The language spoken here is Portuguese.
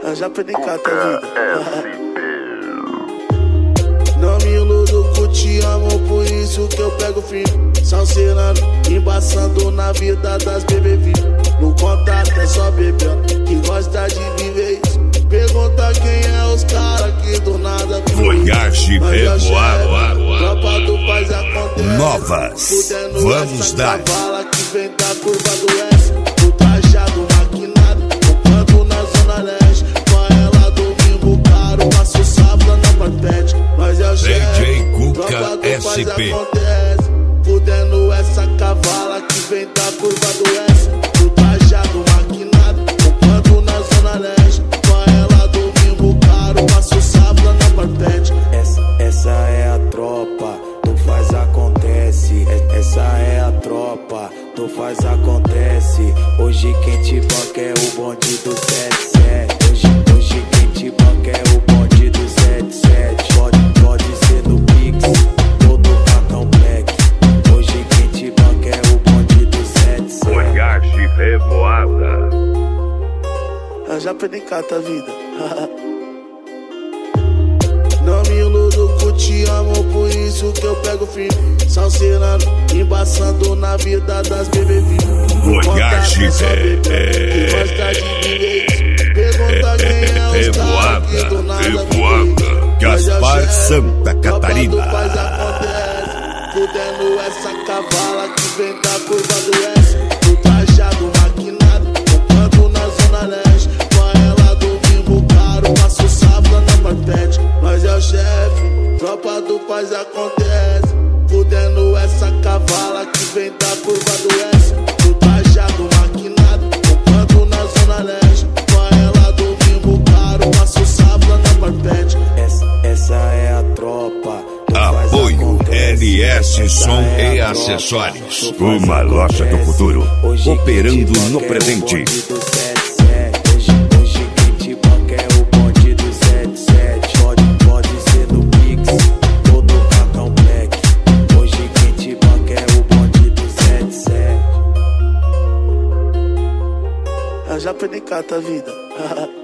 Eu já perdi cata vida. Não me iludo que eu te amo, por isso que eu pego firme. Salseirando, embaçando na vida das bebê VIP. No contato é só bebê que gosta de viver isso. Pergunta quem é os caras que do nada Voyage Revoar. Tropa do Paz acontece. Novas, vamos dar. Cavala que vem da curva do S. O trajado maquinado, comprando na zona leste. Com ela do Bimbo Caro, passo sábado na Marpete. Mas é o chefe, DJ tropa Cuca do Paz SP. acontece. Fudendo essa cavala que vem da curva do S. O trajado maquinado, comprando na zona leste. Com ela do Bimbo Caro, passo sábado na Marpete. Essa é a tropa, tu faz acontece. Essa é a tropa, tu faz acontece. Hoje quem te banca é o bonde do 77. Hoje quem te banca é o bonde do 77. Pode ser no Pix ou no cartão Black. Hoje quem te banca é o bonde do 77. Voyage Revoada. Eu já perdi cata vida. Não me iludo que eu te amo, por isso que eu pego firme. Salseirando, embaçando na vida das bebê VIP. Voyage que gosta de viver isso. Pergunta quem é os caras que do nada Revoada. Gaspar, Santa Catarina. Tropa do Paz acontece. Fudendo essa cavala que vem da curva do S. O trajado maquinado, comprando na zona leste. Com ela do Bimbo Caro, passo sábado na Marpete. Mas é o chefe, tropa do Paz acontece. Fudendo essa cavala que vem da curva do S. O trajado maquinado, comprando na zona leste. Com ela do Bimbo Caro, passo sábado na Marpete. Essa é a tropa. Apoio LS Som e Acessórios. Uma loja do futuro, operando no presente. Hoje quem te banca é o bonde do 77. Pode ser no Pix ou no cartão Black. Hoje quem te banca é o bonde do 77. Eu já perdi cata vida.